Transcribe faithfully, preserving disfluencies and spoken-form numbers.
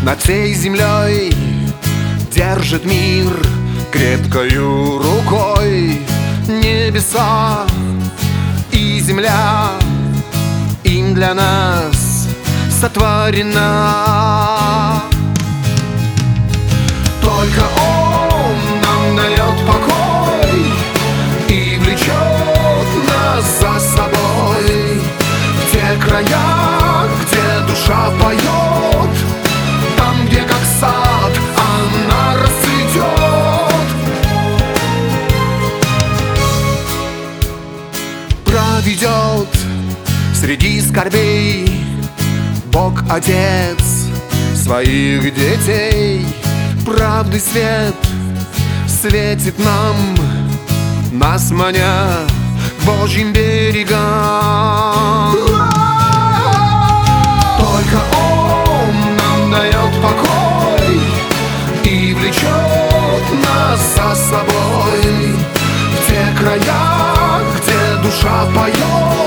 Над всей землей держит мир крепкою рукой. Небеса и земля им для нас сотворена. Только Он нам дает покой и влечет нас за собой в те края, где душа поет, там, где как сад она расцветет. Проведет среди скорбей Бог Отец своих детей. Правды свет светит нам, нас маня к Божьим берегам. Только Он нам дает покой и влечет нас за собой в те края, где душа поет,